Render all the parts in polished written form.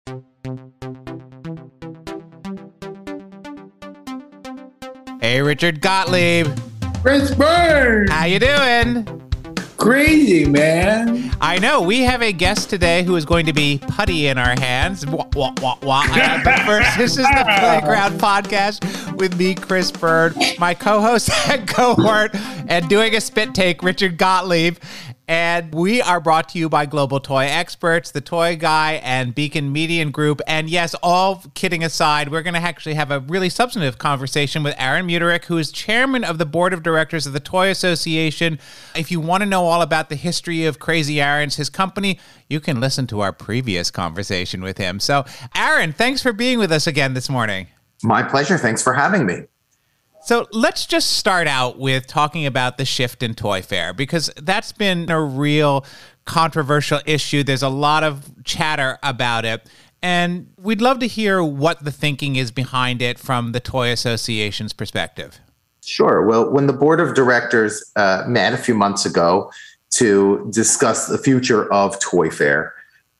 Hey, Richard Gottlieb. Chris Byrne. How you doing? Crazy, man. I know. We have a guest today who is going to be putty in our hands. But first, this is the Playground Podcast with me, Chris Byrne, my co-host and cohort, and doing a spit take, Richard Gottlieb. And we are brought to you by Global Toy Experts, The Toy Guy, and Beacon Media Group. And yes, all kidding aside, we're going to actually have a really substantive conversation with Aaron Muterick, who is chairman of the board of directors of the Toy Association. If you want to know all about the history of Crazy Aaron's, his company, you can listen to our previous conversation with him. So, Aaron, thanks for being with us again this morning. My pleasure. Thanks for having me. So let's just start out with talking about the shift in Toy Fair, because that's been a real controversial issue. There's a lot of chatter about it, and we'd love to hear what the thinking is behind it from the Toy Association's perspective. Sure. Well, when the board of directors met a few months ago to discuss the future of Toy Fair,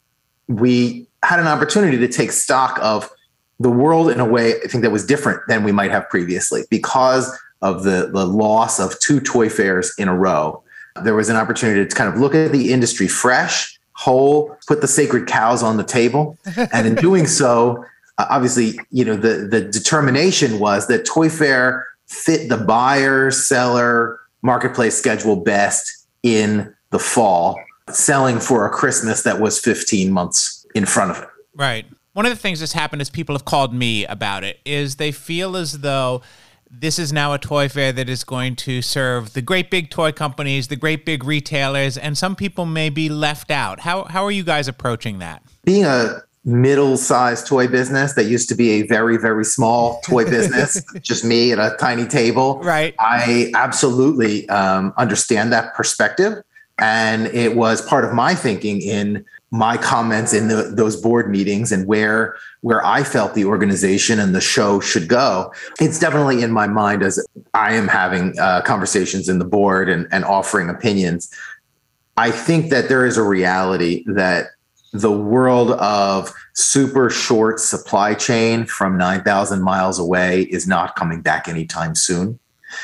we had an opportunity to take stock of the world in a way, I think, that was different than we might have previously because of the loss of two toy fairs in a row. There was an opportunity to kind of look at the industry fresh, whole, put the sacred cows on the table. And in doing so, obviously, the determination was that Toy Fair fit the buyer, seller, marketplace schedule best in the fall, selling for a Christmas that was 15 months in front of it. Right. One of the things that's happened is people have called me about it, is they feel as though this is now a toy fair that is going to serve the great big toy companies, the great big retailers, and some people may be left out. How are you guys approaching that? Being a middle-sized toy business that used to be a very, very small toy business, just me at a tiny table, right? I absolutely understand that perspective. And it was part of my thinking in my comments in those board meetings and where I felt the organization and the show should go. It's definitely in my mind as I am having conversations in the board and offering opinions. I think that there is a reality that the world of super short supply chain from 9,000 miles away is not coming back anytime soon.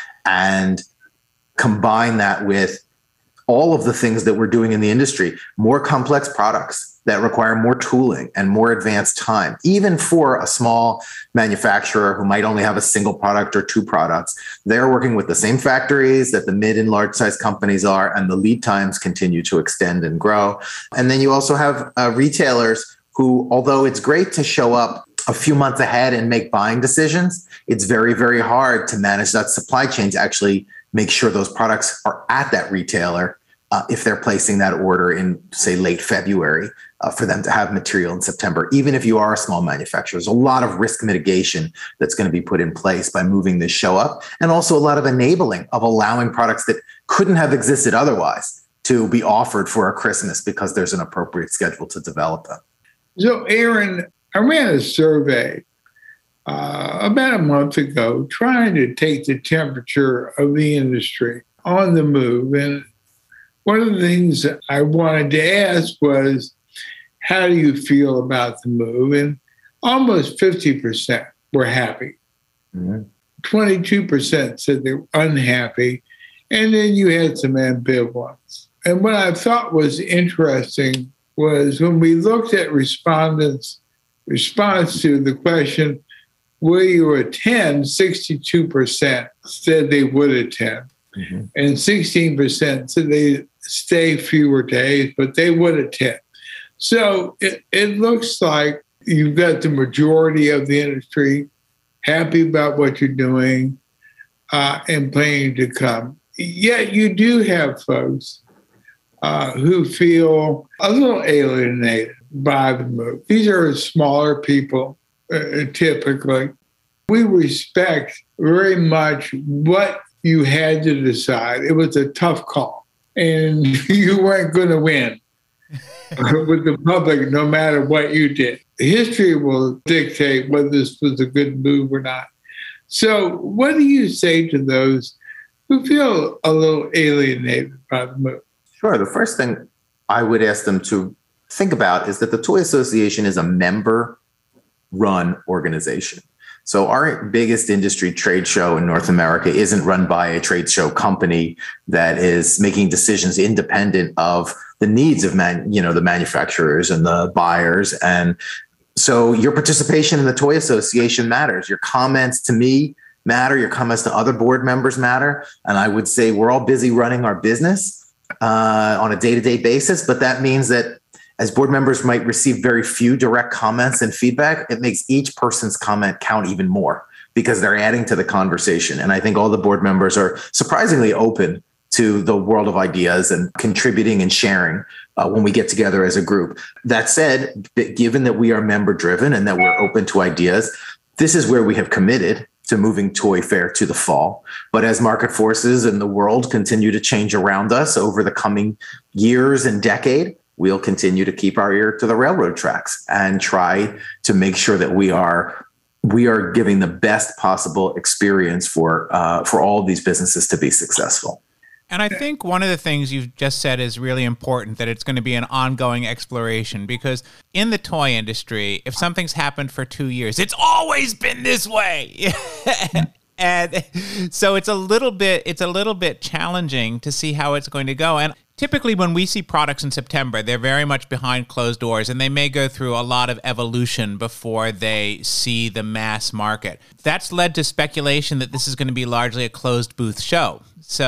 And combine that with all of the things that we're doing in the industry, more complex products that require more tooling and more advanced time, even for a small manufacturer who might only have a single product or two products. They're working with the same factories that the mid and large size companies are, and the lead times continue to extend and grow. And then you also have retailers who, although it's great to show up a few months ahead and make buying decisions, it's very, very hard to manage that supply chain to actually make sure those products are at that retailer if they're placing that order in, say, late February, for them to have material in September. Even if you are a small manufacturer, there's a lot of risk mitigation that's going to be put in place by moving this show up, and also a lot of enabling of allowing products that couldn't have existed otherwise to be offered for a Christmas because there's an appropriate schedule to develop them. So, Aaron, I ran a survey about a month ago trying to take the temperature of the industry on the move. And one of the things that I wanted to ask was, how do you feel about the move? And almost 50% were happy. Mm-hmm. 22% said they were unhappy. And then you had some ambivalence. And what I thought was interesting was when we looked at respondents' response to the question, will you attend? 62% said they would attend. Mm-hmm. And 16% said they stay fewer days, but they would attend. So it looks like you've got the majority of the industry happy about what you're doing and planning to come. Yet you do have folks who feel a little alienated by the move. These are smaller people, typically. We respect very much what you had to decide. It was a tough call, and you weren't going to win with the public no matter what you did. History will dictate whether this was a good move or not. So what do you say to those who feel a little alienated by the move? Sure. The first thing I would ask them to think about is that the Toy Association is a member-run organization. So our biggest industry trade show in North America isn't run by a trade show company that is making decisions independent of the needs of the manufacturers and the buyers. And so your participation in the Toy Association matters. Your comments to me matter. Your comments to other board members matter. And I would say we're all busy running our business on a day-to-day basis, but that means that as board members might receive very few direct comments and feedback, it makes each person's comment count even more because they're adding to the conversation. And I think all the board members are surprisingly open to the world of ideas and contributing and sharing when we get together as a group. That said, given that we are member driven and that we're open to ideas, this is where we have committed to moving Toy Fair to the fall. But as market forces in the world continue to change around us over the coming years and decade, we'll continue to keep our ear to the railroad tracks and try to make sure that we are giving the best possible experience for all of these businesses to be successful. And I think one of the things you've just said is really important, that it's going to be an ongoing exploration, because in the toy industry, if something's happened for 2 years, it's always been this way. And so it's a little bit challenging to see how it's going to go. And typically when we see products in September, they're very much behind closed doors, and they may go through a lot of evolution before they see the mass market. That's led to speculation that this is going to be largely a closed booth show.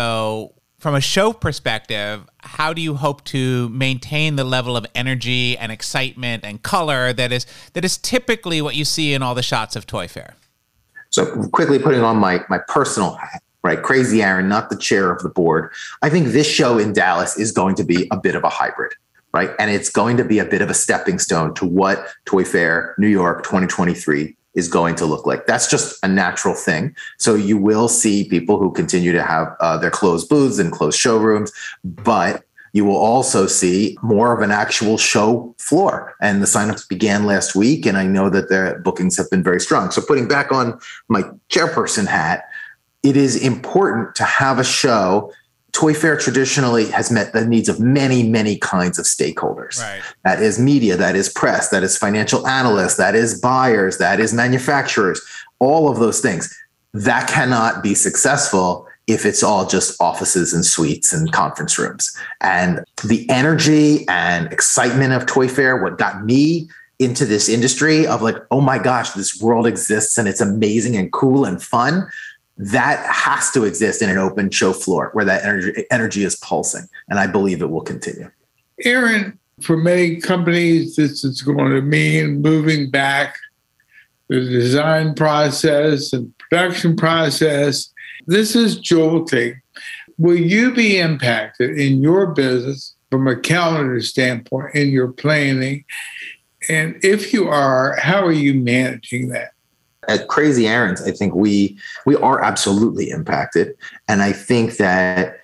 So from a show perspective, how do you hope to maintain the level of energy and excitement and color that is typically what you see in all the shots of Toy Fair? So quickly putting on my personal hat, right? Crazy Aaron, not the chair of the board. I think this show in Dallas is going to be a bit of a hybrid, right? And it's going to be a bit of a stepping stone to what Toy Fair New York 2023 is going to look like. That's just a natural thing. So you will see people who continue to have their closed booths and closed showrooms, but you will also see more of an actual show floor. And the signups began last week, and I know that their bookings have been very strong. So putting back on my chairperson hat, it is important to have a show. Toy Fair traditionally has met the needs of many, many kinds of stakeholders. Right. That is media, that is press, that is financial analysts, that is buyers, that is manufacturers, all of those things. That cannot be successful if it's all just offices and suites and conference rooms. And the energy and excitement of Toy Fair, what got me into this industry of like, oh my gosh, this world exists and it's amazing and cool and fun, that has to exist in an open show floor where that energy is pulsing. And I believe it will continue. Aaron, for many companies, this is going to mean moving back the design process and production process. This is jolting. Will you be impacted in your business from a calendar standpoint in your planning? And if you are, how are you managing that? At Crazy Aaron's, I think we are absolutely impacted. And I think that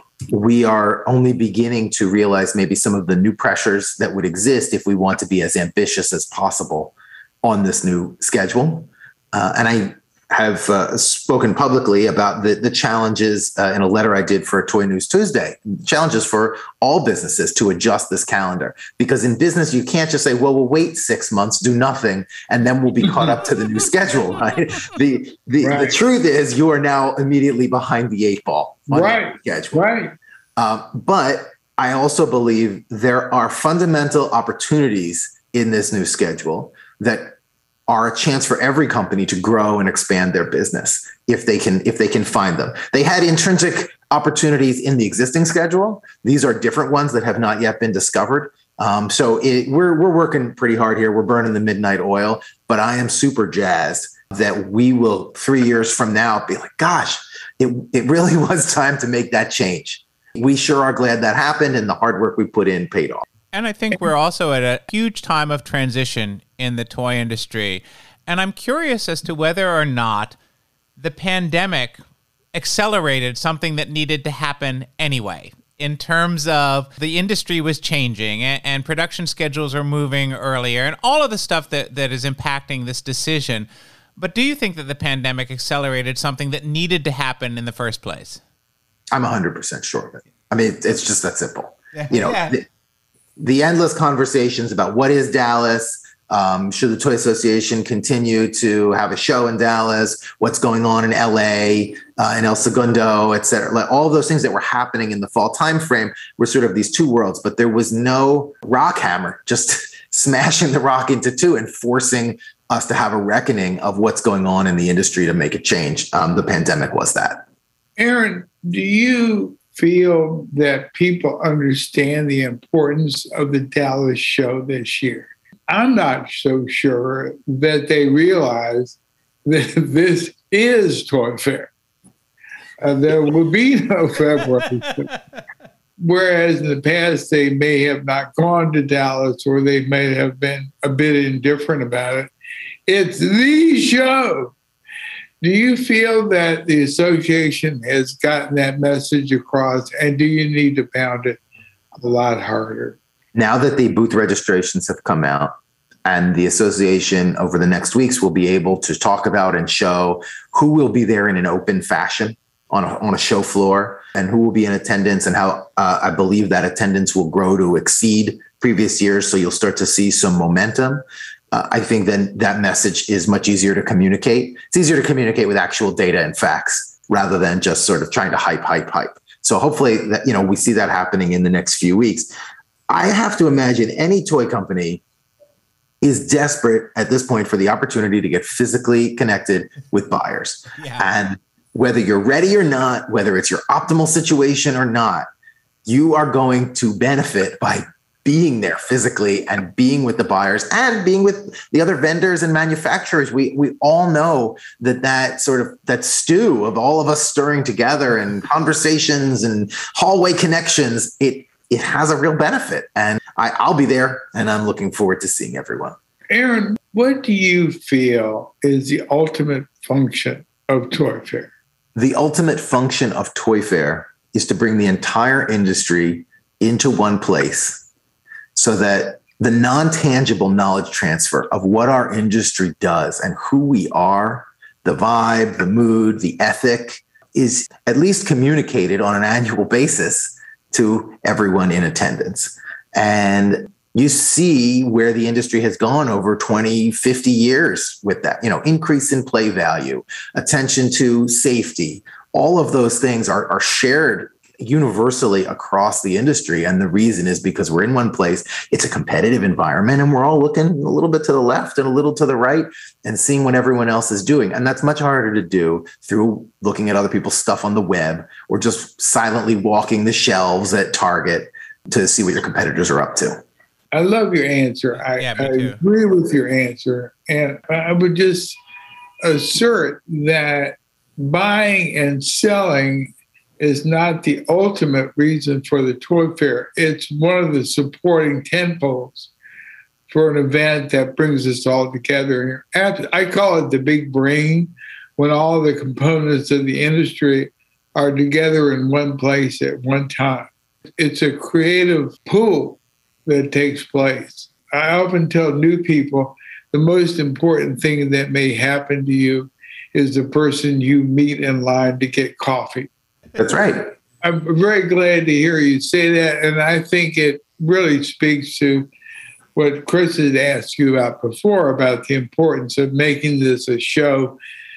we are only beginning to realize maybe some of the new pressures that would exist if we want to be as ambitious as possible on this new schedule. And I have spoken publicly about the challenges in a letter I did for Toy News Tuesday, challenges for all businesses to adjust this calendar. Because in business, you can't just say, well, we'll wait 6 months, do nothing, and then we'll be caught up to the new schedule, right? The truth is you are now immediately behind the 8 ball on the schedule. Right. But I also believe there are fundamental opportunities in this new schedule that are a chance for every company to grow and expand their business if they can find them. They had intrinsic opportunities in the existing schedule. These are different ones that have not yet been discovered. We're working pretty hard here. We're burning the midnight oil, but I am super jazzed that we will 3 years from now be like, gosh, it really was time to make that change. We sure are glad that happened, and the hard work we put in paid off. And I think we're also at a huge time of transition in the toy industry. And I'm curious as to whether or not the pandemic accelerated something that needed to happen anyway, in terms of the industry was changing and production schedules are moving earlier and all of the stuff that is impacting this decision. But do you think that the pandemic accelerated something that needed to happen in the first place? I'm 100% sure of it. I mean, it's just that simple. the endless conversations about what is Dallas. Should the Toy Association continue to have a show in Dallas? What's going on in LA, in El Segundo, et cetera? Like all of those things that were happening in the fall timeframe were sort of these two worlds, but there was no rock hammer just smashing the rock into two and forcing us to have a reckoning of what's going on in the industry to make a change. The pandemic was that. Aaron, do you feel that people understand the importance of the Dallas show this year? I'm not so sure that they realize that this is Toy Fair. There will be no February. Whereas in the past, they may have not gone to Dallas or they may have been a bit indifferent about it. It's the show. Do you feel that the association has gotten that message across, and do you need to pound it a lot harder? Now that the booth registrations have come out, and the association over the next weeks will be able to talk about and show who will be there in an open fashion on a show floor and who will be in attendance, and how I believe that attendance will grow to exceed previous years. So you'll start to see some momentum. I think then that message is much easier to communicate. It's easier to communicate with actual data and facts rather than just sort of trying to hype. So hopefully that, we see that happening in the next few weeks. I have to imagine any toy company is desperate at this point for the opportunity to get physically connected with buyers. Yeah. And whether you're ready or not, whether it's your optimal situation or not, you are going to benefit by being there physically and being with the buyers and being with the other vendors and manufacturers. We all know that stew of all of us stirring together and conversations and hallway connections, it has a real benefit. And I'll be there, and I'm looking forward to seeing everyone. Aaron, what do you feel is the ultimate function of Toy Fair? The ultimate function of Toy Fair is to bring the entire industry into one place so that the non-tangible knowledge transfer of what our industry does and who we are, the vibe, the mood, the ethic, is at least communicated on an annual basis to everyone in attendance. And you see where the industry has gone over 20, 50 years with that, increase in play value, attention to safety. All of those things are shared universally across the industry. And the reason is because we're in one place. It's a competitive environment, and we're all looking a little bit to the left and a little to the right and seeing what everyone else is doing. And that's much harder to do through looking at other people's stuff on the web or just silently walking the shelves at Target to see what your competitors are up to. I love your answer. I agree with your answer. And I would just assert that buying and selling is not the ultimate reason for the Toy Fair. It's one of the supporting tentpoles for an event that brings us all together. I call it the big brain, when all the components of the industry are together in one place at one time. It's a creative pool that takes place. I often tell new people the most important thing that may happen to you is the person you meet in line to get coffee. That's right. I'm very glad to hear you say that. And I think it really speaks to what Chris had asked you about before, about the importance of making this a show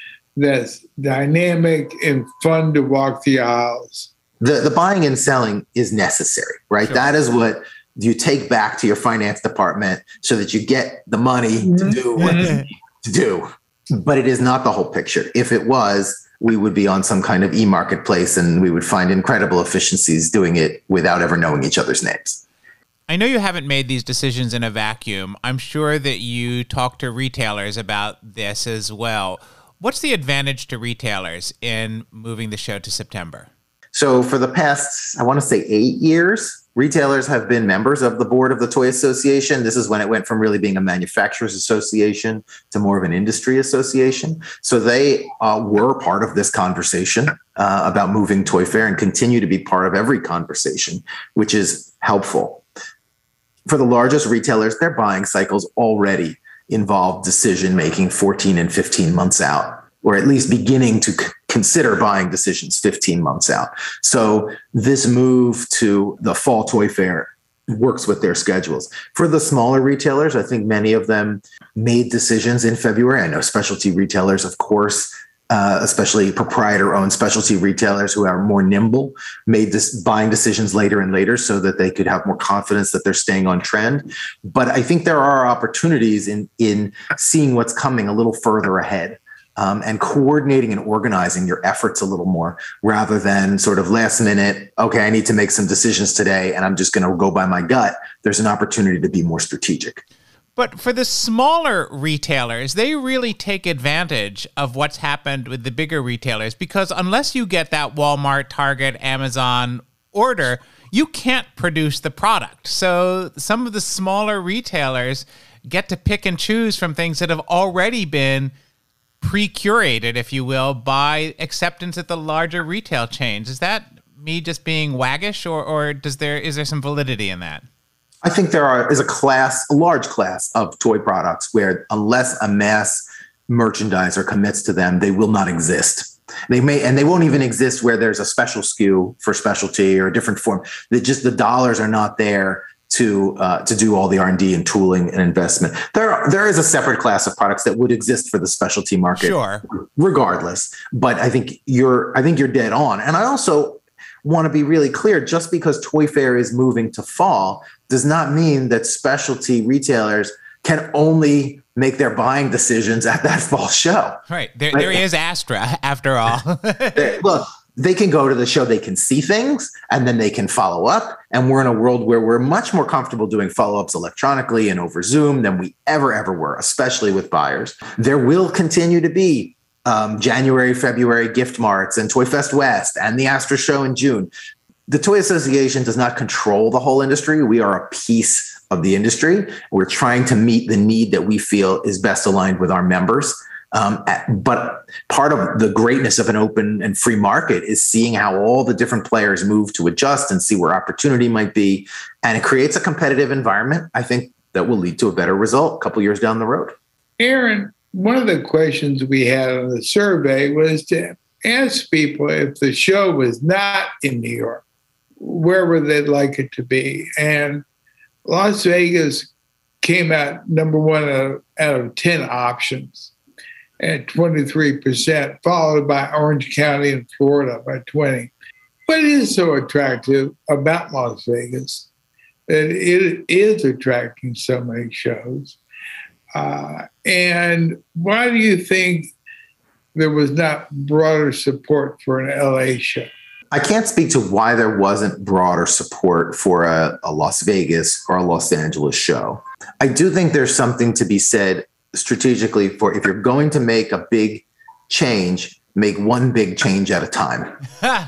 that's dynamic and fun to walk the aisles. The buying and selling is necessary, right? Sure. That is what you take back to your finance department so that you get the money to do what you need to do. But it is not the whole picture. If it was, we would be on some kind of e-marketplace and we would find incredible efficiencies doing it without ever knowing each other's names. I know you haven't made these decisions in a vacuum. I'm sure that you talk to retailers about this as well. What's the advantage to retailers in moving the show to September? So for the past, I want to say 8 years, retailers have been members of the board of the Toy Association. This is when it went from really being a manufacturers association to more of an industry association. So they were part of this conversation about moving Toy Fair and continue to be part of every conversation, which is helpful. For the largest retailers, their buying cycles already involve decision-making 14 and 15 months out, or at least beginning to consider buying decisions 15 months out. So this move to the fall Toy Fair works with their schedules. For the smaller retailers, I think many of them made decisions in February. I know specialty retailers, of course, especially proprietor-owned specialty retailers who are more nimble, made this buying decisions later and later so that they could have more confidence that they're staying on trend. But I think there are opportunities in seeing what's coming a little further ahead. And coordinating and organizing your efforts a little more rather than sort of last minute, okay, I need to make some decisions today and I'm just going to go by my gut. There's an opportunity to be more strategic. But for the smaller retailers, they really take advantage of what's happened with the bigger retailers, because unless you get that Walmart, Target, Amazon order, you can't produce the product. So some of the smaller retailers get to pick and choose from things that have already been pre-curated, if you will, by acceptance at the larger retail chains. Is that me just being waggish, or is there some validity in that? I think there is a large class of toy products where unless a mass merchandiser commits to them, they will not exist. They won't even exist where there's a special SKU for specialty or a different form. The dollars are not there to do all the R&D and tooling and investment. There is a separate class of products that would exist for the specialty market, sure, regardless. But I think you're dead on. And I also want to be really clear: just because Toy Fair is moving to fall does not mean that specialty retailers can only make their buying decisions at that fall show. Right. There is Astra, after all. Well, they can go to the show, they can see things, and then they can follow up. And we're in a world where we're much more comfortable doing follow-ups electronically and over Zoom than we ever were, especially with buyers. There will continue to be January, February gift marts and Toy Fest West and the Astra show in June. The Toy Association does not control the whole industry. We are a piece of the industry. We're trying to meet the need that we feel is best aligned with our members. But part of the greatness of an open and free market is seeing how all the different players move to adjust and see where opportunity might be. And it creates a competitive environment, I think, that will lead to a better result a couple years down the road. Aaron, one of the questions we had on the survey was to ask people if the show was not in New York, where would they like it to be? And Las Vegas came out number one out of 10 options at 23%, followed by Orange County and Florida by 20%. What is so attractive about Las Vegas that it is attracting so many shows? And why do you think there was not broader support for an LA show? I can't speak to why there wasn't broader support for a Las Vegas or a Los Angeles show. I do think there's something to be said strategically for if you're going to make a big change, make one big change at a time.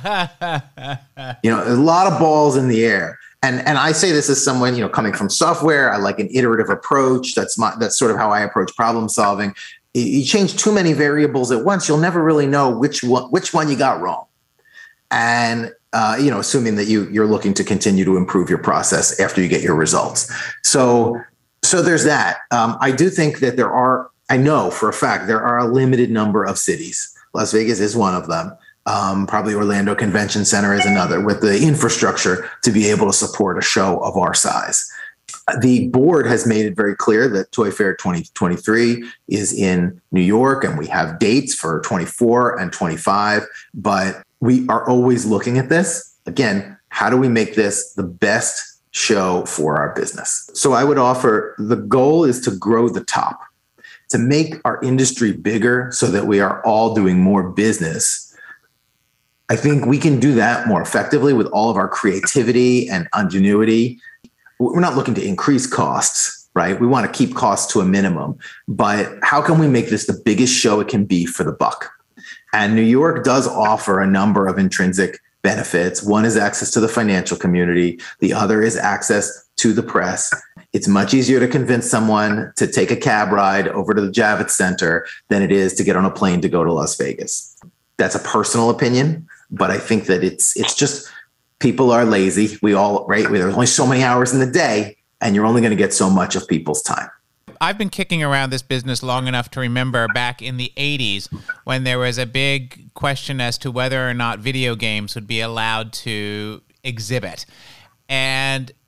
A lot of balls in the air. And I say this as someone, coming from software, I like an iterative approach. That's sort of how I approach problem solving. You change too many variables at once, you'll never really know which one you got wrong. And assuming that you're looking to continue to improve your process after you get your results. So there's that. I do think that I know for a fact there are a limited number of cities. Las Vegas is one of them. Probably Orlando Convention Center is another, with the infrastructure to be able to support a show of our size. The board has made it very clear that Toy Fair 2023 is in New York, and we have dates for 24 and 25, but we are always looking at this. Again, how do we make this the best show for our business? So I would offer the goal is to grow the top, to make our industry bigger so that we are all doing more business. I think we can do that more effectively with all of our creativity and ingenuity. We're not looking to increase costs, right? We want to keep costs to a minimum, but how can we make this the biggest show it can be for the buck? And New York does offer a number of intrinsic benefits. One is access to the financial community. The other is access to the press. It's much easier to convince someone to take a cab ride over to the Javits Center than it is to get on a plane to go to Las Vegas. That's a personal opinion, but I think that it's just people are lazy. We all, right? There's only so many hours in the day, and you're only going to get so much of people's time. I've been kicking around this business long enough to remember back in the 80s when there was a big question as to whether or not video games would be allowed to exhibit. And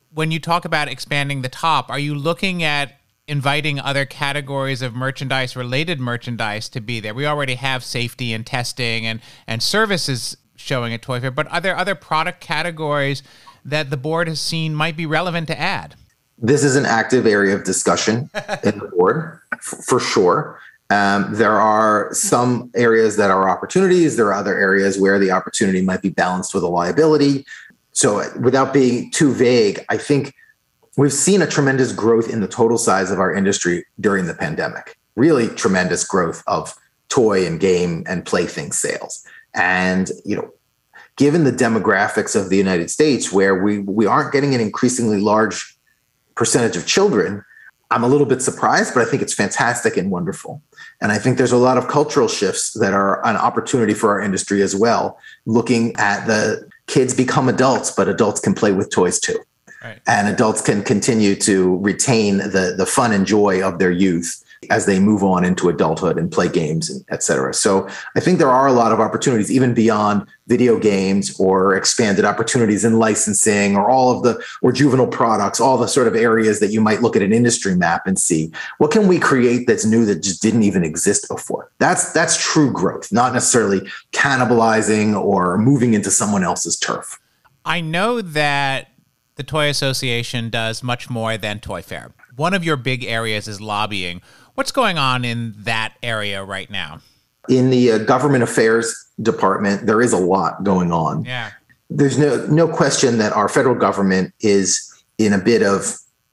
when you talk about expanding the top, are you looking at inviting other categories of merchandise, related merchandise, to be there? We already have safety and testing and services showing at Toy Fair, but are there other product categories that the board has seen might be relevant to add? This is an active area of discussion in the board, for sure. There are some areas that are opportunities. There are other areas where the opportunity might be balanced with a liability. So without being too vague, I think we've seen a tremendous growth in the total size of our industry during the pandemic, really tremendous growth of toy and game and plaything sales. And, given the demographics of the United States, where we aren't getting an increasingly large percentage of children, I'm a little bit surprised, but I think it's fantastic and wonderful. And I think there's a lot of cultural shifts that are an opportunity for our industry as well, looking at the kids become adults, but adults can play with toys too. Right. And adults can continue to retain the fun and joy of their youth as they move on into adulthood and play games, et cetera. So I think there are a lot of opportunities, even beyond video games or expanded opportunities in licensing or juvenile products, all the sort of areas that you might look at an industry map and see, what can we create that's new that just didn't even exist before? That's true growth, not necessarily cannibalizing or moving into someone else's turf. I know that the Toy Association does much more than Toy Fair. One of your big areas is lobbying. What's going on in that area right now? In the government affairs department, there is a lot going on. Yeah. There's no question that our federal government is in a bit of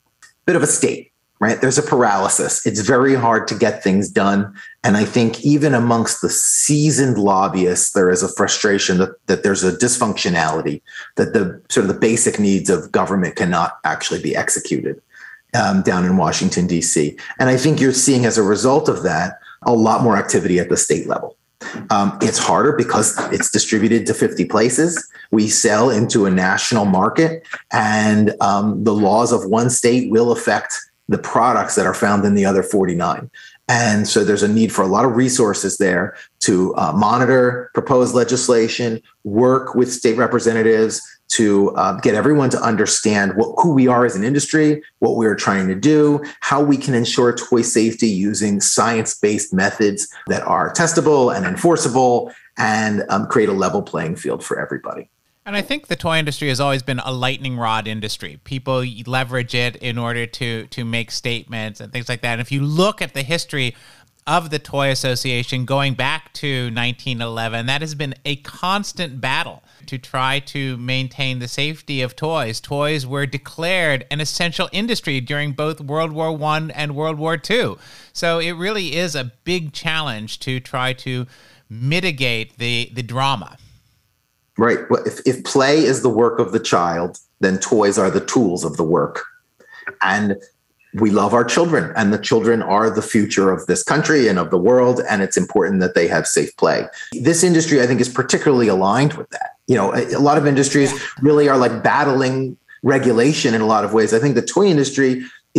a state, right? There's a paralysis. It's very hard to get things done. And I think even amongst the seasoned lobbyists, there is a frustration that there's a dysfunctionality, that the sort of the basic needs of government cannot actually be executed down in Washington, D.C. And I think you're seeing, as a result of that, a lot more activity at the state level. It's harder because it's distributed to 50 places. We sell into a national market, and the laws of one state will affect the products that are found in the other 49. And so there's a need for a lot of resources there to monitor proposed legislation, work with state representatives to get everyone to understand who we are as an industry, what we're trying to do, how we can ensure toy safety using science-based methods that are testable and enforceable, and create a level playing field for everybody. And I think the toy industry has always been a lightning rod industry. People leverage it in order to make statements and things like that. And if you look at the history of the Toy Association going back to 1911, that has been a constant battle to try to maintain the safety of toys. Toys were declared an essential industry during both World War I and World War II. So it really is a big challenge to try to mitigate the drama. Right. Well, if play is the work of the child, then toys are the tools of the work. And we love our children, and the children are the future of this country and of the world. And it's important that they have safe play. This industry, I think, is particularly aligned with that. A lot of industries really are like battling regulation in a lot of ways. I think the toy industry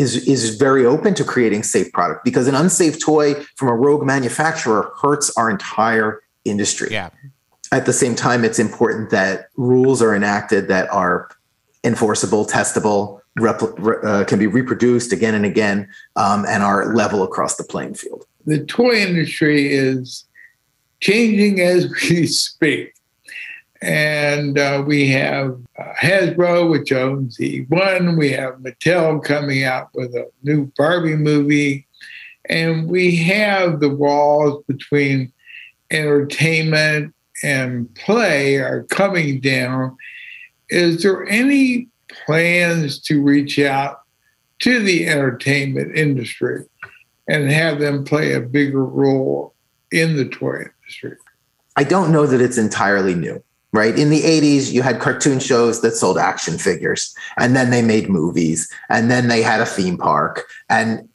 is very open to creating safe product, because an unsafe toy from a rogue manufacturer hurts our entire industry. Yeah. At the same time, it's important that rules are enacted that are enforceable, testable, can be reproduced again and again, and are level across the playing field. The toy industry is changing as we speak. And we have Hasbro, which owns E1. We have Mattel coming out with a new Barbie movie. And we have the walls between entertainment and play are coming down. Is there any plans to reach out to the entertainment industry and have them play a bigger role in the toy industry? I don't know that it's entirely new, right? In the 80s, you had cartoon shows that sold action figures, and then they made movies, and then they had a theme park. And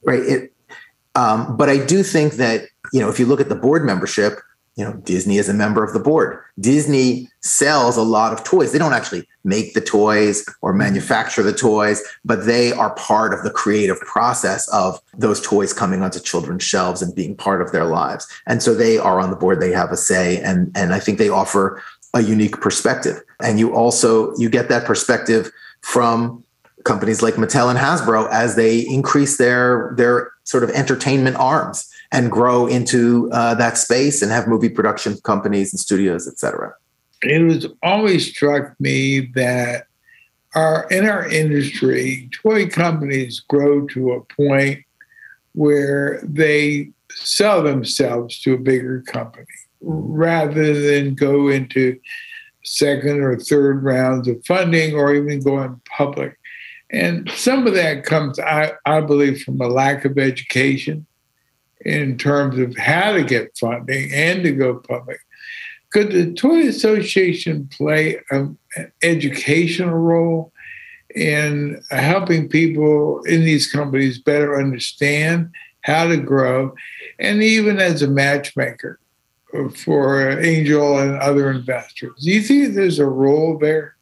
but I do think that, if you look at the board membership, Disney is a member of the board. Disney sells a lot of toys. They don't actually make the toys or manufacture the toys, but they are part of the creative process of those toys coming onto children's shelves and being part of their lives. And so they are on the board. They have a say. And I think they offer a unique perspective. And you get that perspective from companies like Mattel and Hasbro as they increase their sort of entertainment arms and grow into that space and have movie production companies and studios, et cetera. It has always struck me that in our industry, toy companies grow to a point where they sell themselves to a bigger company rather than go into second or third rounds of funding or even going public. And some of that comes, I believe, from a lack of education in terms of how to get funding and to go public. Could the Toy Association play an educational role in helping people in these companies better understand how to grow, and even as a matchmaker for angel and other investors? Do you think there's a role there?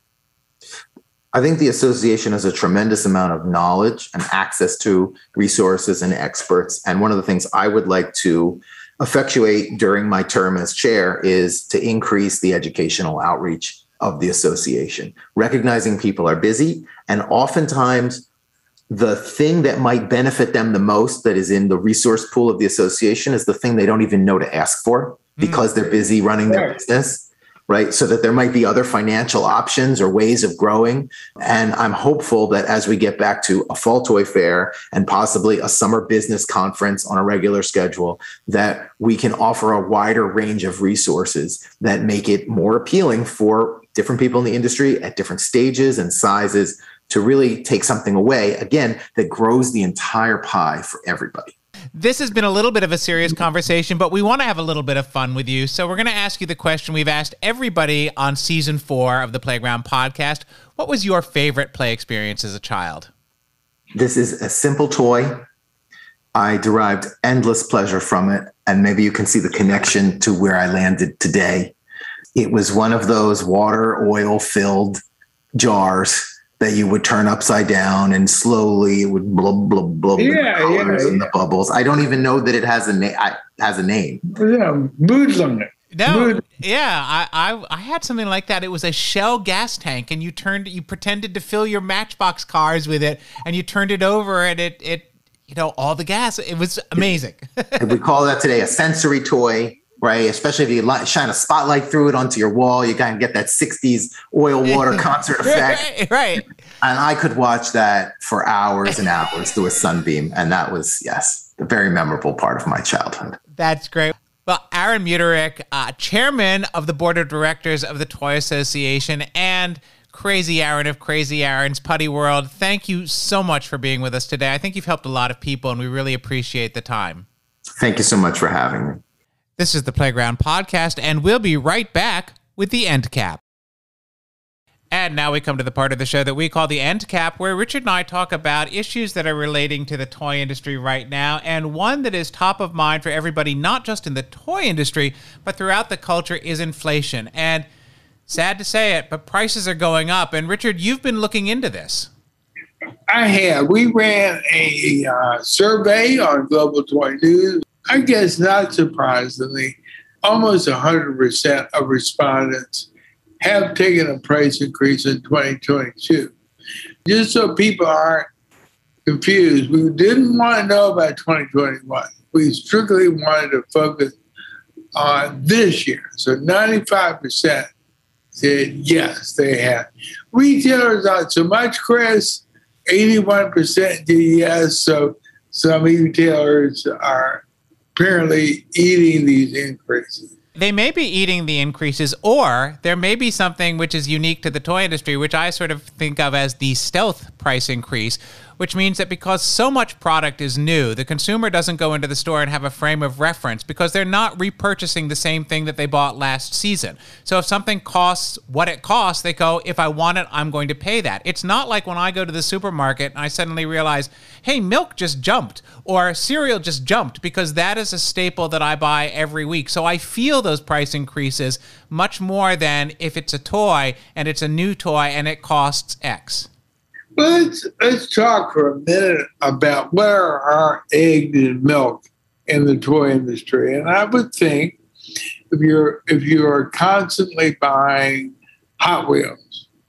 I think the association has a tremendous amount of knowledge and access to resources and experts. And one of the things I would like to effectuate during my term as chair is to increase the educational outreach of the association, recognizing people are busy, and oftentimes the thing that might benefit them the most that is in the resource pool of the association is the thing they don't even know to ask for because they're busy running their business, right? So that there might be other financial options or ways of growing. And I'm hopeful that as we get back to a fall toy fair and possibly a summer business conference on a regular schedule, that we can offer a wider range of resources that make it more appealing for different people in the industry at different stages and sizes to really take something away, again, that grows the entire pie for everybody. This has been a little bit of a serious conversation, but we want to have a little bit of fun with you. So we're going to ask you the question we've asked everybody on season 4 of the Playground podcast. What was your favorite play experience as a child? This is a simple toy. I derived endless pleasure from it, and maybe you can see the connection to where I landed today. It was one of those water, oil-filled jars that you would turn upside down and slowly it would blub, blub, blub with the colors and the bubbles. I don't even know that it has a name. Yeah, Boodlum. No, yeah, I had something like that. It was a Shell gas tank, and you pretended to fill your Matchbox cars with it, and you turned it over, and it all the gas. It was amazing. We call that today a sensory toy. Right, especially if you shine a spotlight through it onto your wall, you kind of get that 60s oil water concert effect. Right. And I could watch that for hours and hours through a sunbeam. And that was, yes, a very memorable part of my childhood. That's great. Well, Aaron Muterick, chairman of the board of directors of the Toy Association and Crazy Aaron of Crazy Aaron's Putty World, thank you so much for being with us today. I think you've helped a lot of people, and we really appreciate the time. Thank you so much for having me. This is the Playground Podcast, and we'll be right back with the End Cap. And now we come to the part of the show that we call the End Cap, where Richard and I talk about issues that are relating to the toy industry right now. And one that is top of mind for everybody, not just in the toy industry, but throughout the culture, is inflation. And sad to say it, but prices are going up. And Richard, you've been looking into this. I have. We ran a survey on Global Toy News. I guess not surprisingly, almost 100% of respondents have taken a price increase in 2022. Just so people aren't confused, we didn't want to know about 2021. We strictly wanted to focus on this year. So 95% said yes, they have. Retailers, not so much, Chris. 81% did yes. So some retailers are apparently eating these increases. They may be eating the increases, or there may be something which is unique to the toy industry, which I sort of think of as the stealth price increase, which means that because so much product is new, the consumer doesn't go into the store and have a frame of reference because they're not repurchasing the same thing that they bought last season. So if something costs what it costs, they go, if I want it, I'm going to pay that. It's not like when I go to the supermarket and I suddenly realize, hey, milk just jumped or cereal just jumped, because that is a staple that I buy every week. So I feel those price increases much more than if it's a toy and it's a new toy and it costs X. Let's talk for a minute about where are eggs and milk in the toy industry. And I would think if you're constantly buying Hot Wheels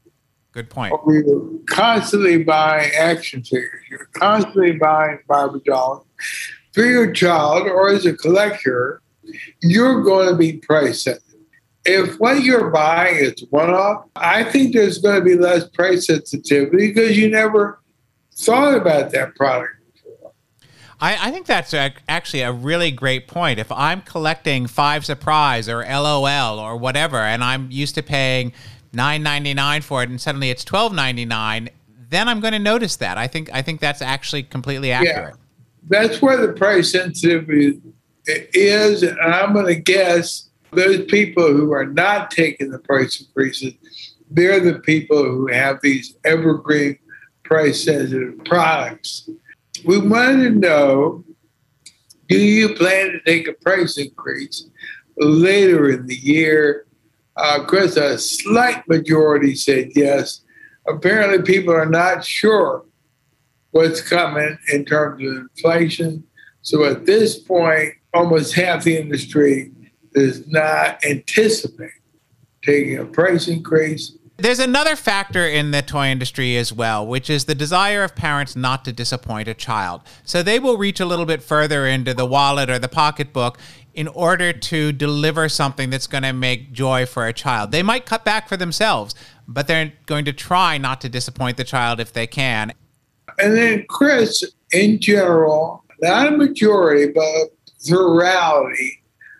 Good point. Or you're constantly buying action figures. You're constantly buying Barbie dolls for your child, or as a collector, you're going to be price sensitive. If what you're buying is one-off, I think there's going to be less price sensitivity because you never thought about that product before. I think that's actually a really great point. If I'm collecting Five Surprise or LOL or whatever, and I'm used to paying $9.99 for it, and suddenly it's $12.99, then I'm going to notice that. I think that's actually completely accurate. Yeah, that's where the price sensitivity is, and I'm going to guess those people who are not taking the price increases, they're the people who have these evergreen price-sensitive products. We want to know, do you plan to take a price increase later in the year? Chris, a slight majority said yes. Apparently, people are not sure what's coming in terms of inflation. So at this point, almost half the industry does not anticipate taking a price increase. There's another factor in the toy industry as well, which is the desire of parents not to disappoint a child. So they will reach a little bit further into the wallet or the pocketbook in order to deliver something that's going to make joy for a child. They might cut back for themselves, but they're going to try not to disappoint the child if they can. And then, Chris, in general, not a majority, but a plurality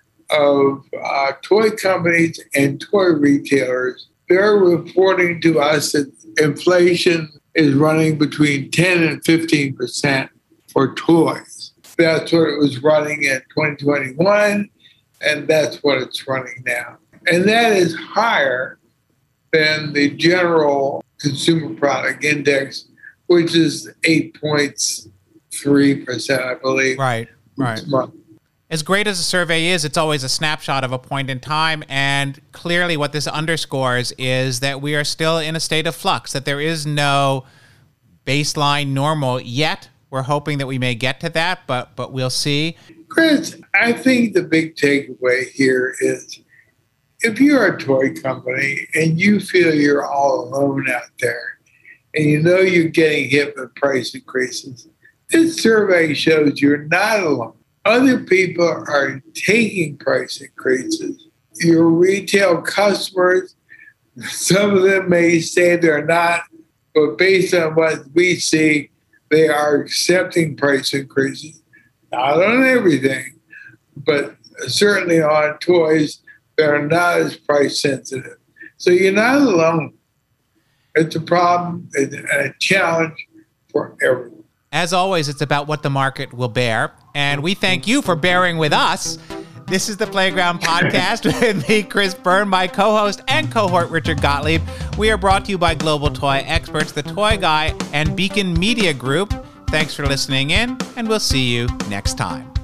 of toy companies and toy retailers, they're reporting to us that inflation is running between 10 and 15% for toys. That's what it was running in 2021, and that's what it's running now. And that is higher than the general consumer product index, which is 8.3%, I believe. Right. As great as a survey is, it's always a snapshot of a point in time. And clearly what this underscores is that we are still in a state of flux, that there is no baseline normal yet. We're hoping that we may get to that, but we'll see. Chris, I think the big takeaway here is if you're a toy company and you feel you're all alone out there and you know you're getting hit with price increases, this survey shows you're not alone. Other people are taking price increases. Your retail customers, some of them may say they're not, but based on what we see, they are accepting price increases. Not on everything, but certainly on toys that are not as price sensitive. So you're not alone. It's a problem and a challenge for everyone. As always, it's about what the market will bear. And we thank you for bearing with us. This is the Playground Podcast with me, Chris Byrne, my co-host and cohort, Richard Gottlieb. We are brought to you by Global Toy Experts, The Toy Guy, and Beacon Media Group. Thanks for listening in, and we'll see you next time.